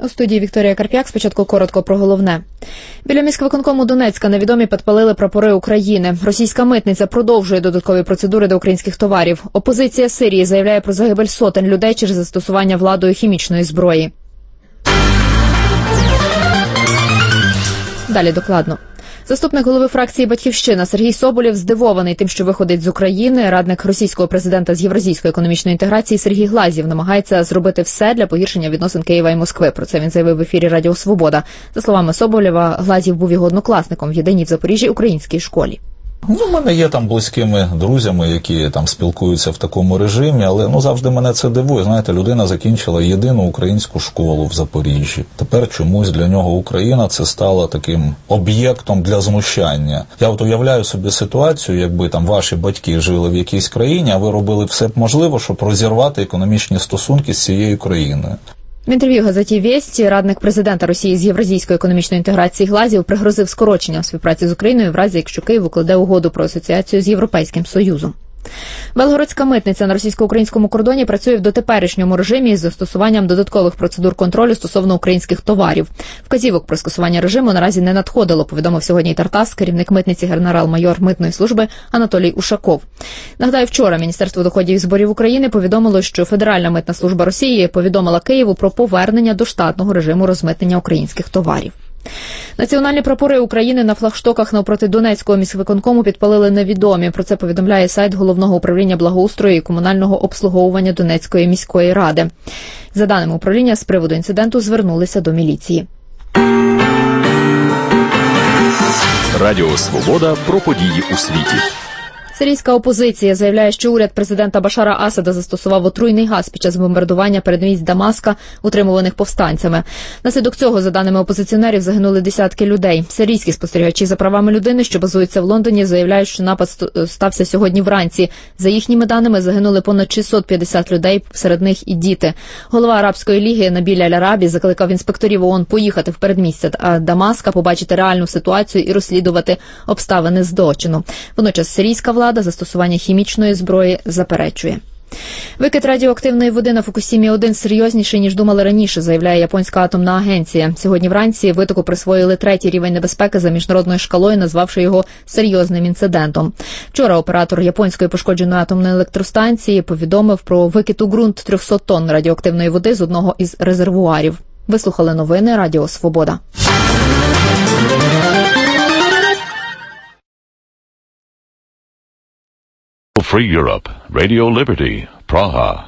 У студії Вікторія Карп'як. Спочатку коротко про головне. Біля міськвиконкому Донецька невідомі підпалили прапори України. Російська митниця продовжує додаткові процедури до українських товарів. Опозиція Сирії заявляє про загибель сотень людей через застосування владою хімічної зброї. Далі докладно. Заступник голови фракції «Батьківщина» Сергій Соболєв здивований тим, що виходить з України. Радник російського президента з євразійської економічної інтеграції Сергій Глазів намагається зробити все для погіршення відносин Києва і Москви. Про це він заявив в ефірі Радіо Свобода. За словами Соболєва, Глазів був його однокласником в єдиній в Запоріжжі українській школі. У мене є там близькими друзями, які там спілкуються в такому режимі, але завжди мене це дивує. Знаєте, людина закінчила єдину українську школу в Запоріжжі. Тепер чомусь для нього Україна це стало таким об'єктом для знущання. Я уявляю собі ситуацію, якби там ваші батьки жили в якійсь країні, а ви робили все можливе, щоб розірвати економічні стосунки з цією країною. В інтерв'ю газеті «Вєсті» радник президента Росії з євразійської економічної інтеграції Глазів пригрозив скороченням співпраці з Україною в разі, якщо Київ укладе угоду про асоціацію з Європейським Союзом. Белгородська митниця на російсько-українському кордоні працює в дотеперішньому режимі із застосуванням додаткових процедур контролю стосовно українських товарів. Вказівок про скасування режиму наразі не надходило, повідомив сьогодні Тартас, керівник митниці генерал-майор митної служби Анатолій Ушаков. Нагадаю, вчора Міністерство доходів і зборів України повідомило, що Федеральна митна служба Росії повідомила Києву про повернення до штатного режиму розмитнення українських товарів. Національні прапори України на флагштоках навпроти Донецького міськвиконкому підпалили невідомі. Про це повідомляє сайт Головного управління благоустрою і комунального обслуговування Донецької міської ради. За даними управління, з приводу інциденту звернулися до міліції. Радіо Свобода про події у світі. Сирійська опозиція заявляє, що уряд президента Башара Асада застосував отруйний газ під час бомбардування передмість Дамаска, утримуваних повстанцями. Внаслідок цього, за даними опозиціонерів, загинули десятки людей. Сирійські спостерігачі за правами людини, що базуються в Лондоні, заявляють, що напад стався сьогодні вранці. За їхніми даними, загинули понад 650 людей, серед них і діти. Голова Арабської ліги Набіль Аль-Арабі закликав інспекторів ООН поїхати в передмістя Дамаска, побачити реальну ситуацію і розслідувати обставини злочину. Водночас сирійська влада застосування хімічної зброї заперечує. Викид радіоактивної води на Фукусімі-1 серйозніший, ніж думали раніше, заявляє японська атомна агенція. Сьогодні вранці витоку присвоїли 3-й рівень небезпеки за міжнародною шкалою, назвавши його серйозним інцидентом. Вчора оператор японської пошкодженої атомної електростанції повідомив про викид у ґрунт 300 тонн радіоактивної води з одного із резервуарів. Вислухали новини Радіо Свобода. Free Europe, Radio Liberty, Praha.